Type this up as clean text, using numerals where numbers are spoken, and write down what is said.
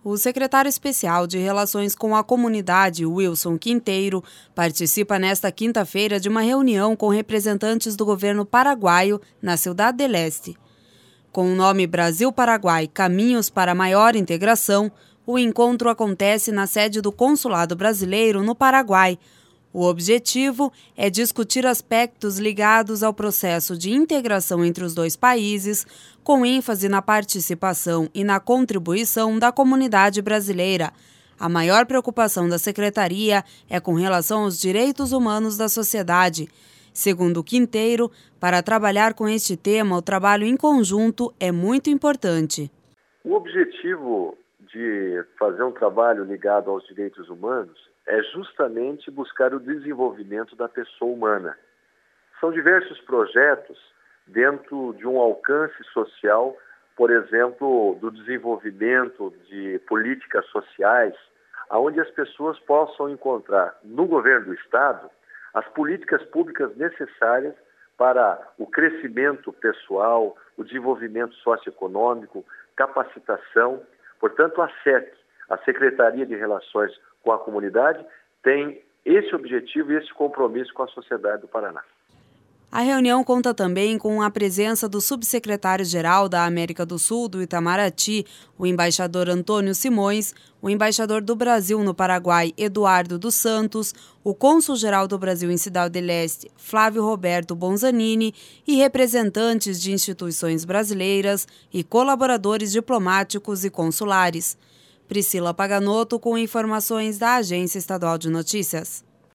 O secretário especial de Relações com a Comunidade, Wilson Quinteiro, participa nesta quinta-feira de uma reunião com representantes do governo paraguaio na Ciudad del Este. Com o nome Brasil-Paraguai Caminhos para Maior Integração, o encontro acontece na sede do Consulado Brasileiro no Paraguai. O objetivo é discutir aspectos ligados ao processo de integração entre os dois países, com ênfase na participação e na contribuição da comunidade brasileira. A maior preocupação da Secretaria é com relação aos direitos humanos da sociedade. Segundo Quinteiro, para trabalhar com este tema, o trabalho em conjunto é muito importante. O objetivo de fazer um trabalho ligado aos direitos humanos é justamente buscar o desenvolvimento da pessoa humana. São diversos projetos dentro de um alcance social, por exemplo, do desenvolvimento de políticas sociais, onde as pessoas possam encontrar no governo do Estado as políticas públicas necessárias para o crescimento pessoal, o desenvolvimento socioeconômico, capacitação. Portanto, a SEC, a Secretaria de Relações com a Comunidade, tem esse objetivo e esse compromisso com a sociedade do Paraná. A reunião conta também com a presença do subsecretário-geral da América do Sul, do Itamaraty, o embaixador Antônio Simões, o embaixador do Brasil no Paraguai, Eduardo dos Santos, o cônsul-geral do Brasil em Ciudad del Este, Flávio Roberto Bonzanini, e representantes de instituições brasileiras e colaboradores diplomáticos e consulares. Priscila Paganotto com informações da Agência Estadual de Notícias.